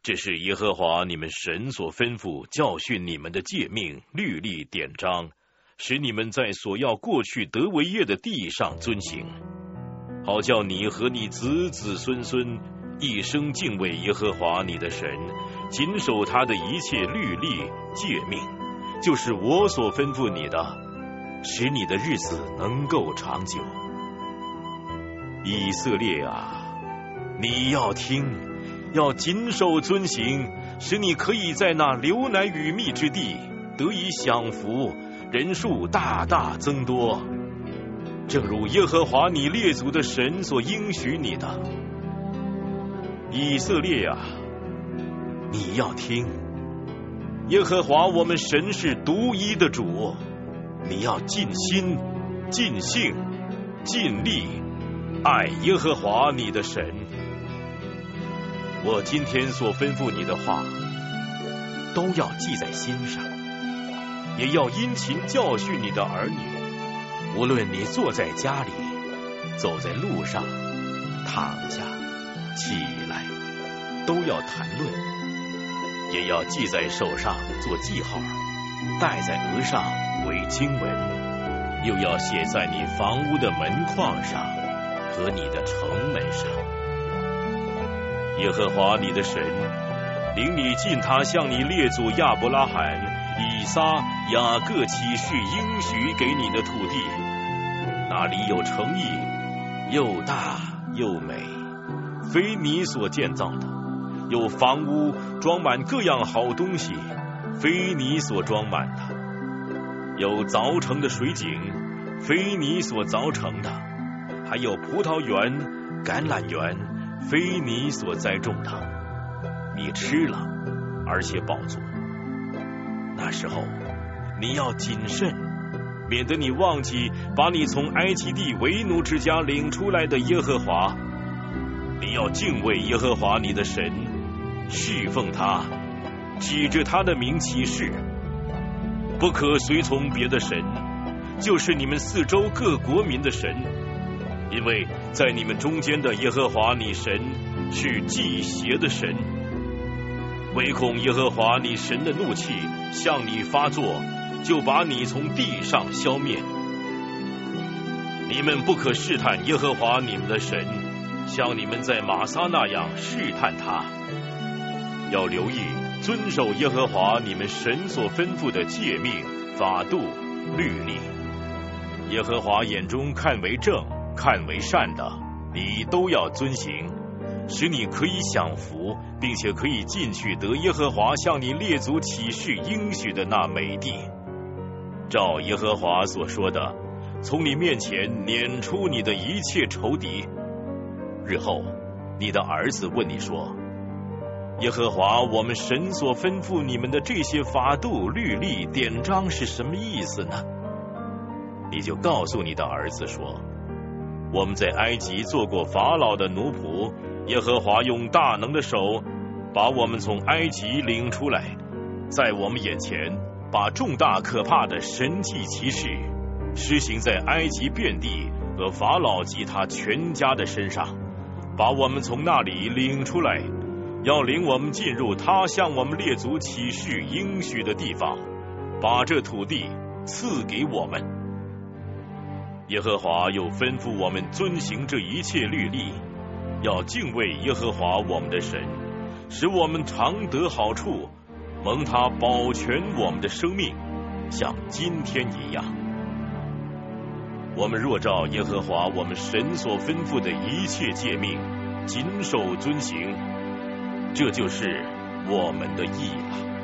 这是耶和华你们神所吩咐教训你们的诫命、律例、典章，使你们在所要过去得为业的地上遵行，好叫你和你子子孙孙一生敬畏耶和华你的神，谨守他的一切律例诫命，就是我所吩咐你的，使你的日子能够长久。以色列啊，你要听，要谨守遵行，使你可以在那流奶与蜜之地得以享福，人数大大增多，正如耶和华你列祖的神所应许你的。以色列啊，你要听，耶和华我们神是独一的主，你要尽心、尽性、尽力爱耶和华你的神。我今天所吩咐你的话，都要记在心上，也要殷勤教训你的儿女。无论你坐在家里，走在路上，躺下，起来，都要谈论，也要记在手上做记号，戴在额上为经文，又要写在你房屋的门框上和你的城门上。耶和华你的神领你进他向你列祖亚伯拉罕、以撒、雅各起誓应许给你的土地，那里有城邑，又大又美，非你所建造的；有房屋装满各样好东西，非你所装满的；有凿成的水井，非你所凿成的；还有葡萄园、橄榄园，非你所栽种的。你吃了，而且饱足。那时候你要谨慎，免得你忘记把你从埃及地为奴之家领出来的耶和华。你要敬畏耶和华你的神，侍奉他，指着他的名起誓，不可随从别的神，就是你们四周各国民的神，因为在你们中间的耶和华你神是忌邪的神，唯恐耶和华你神的怒气向你发作，就把你从地上消灭。你们不可试探耶和华你们的神，像你们在玛撒那样试探他。要留意遵守耶和华你们神所吩咐的诫命、法度、律例。耶和华眼中看为正、看为善的，你都要遵行，使你可以享福，并且可以进去得耶和华向你列祖起誓应许的那美地。照耶和华所说的，从你面前撵出你的一切仇敌。日后你的儿子问你说，耶和华我们神所吩咐你们的这些法度、律例、典章是什么意思呢？你就告诉你的儿子说，我们在埃及做过法老的奴仆，耶和华用大能的手把我们从埃及领出来，在我们眼前把重大可怕的神迹奇事施行在埃及遍地和法老及他全家的身上，把我们从那里领出来，要领我们进入他向我们列祖起誓应许的地方，把这土地赐给我们。耶和华又吩咐我们遵行这一切律例，要敬畏耶和华我们的神，使我们常得好处，蒙他保全我们的生命，像今天一样。我们若照耶和华我们神所吩咐的一切诫命，谨守遵行，这就是我们的义了。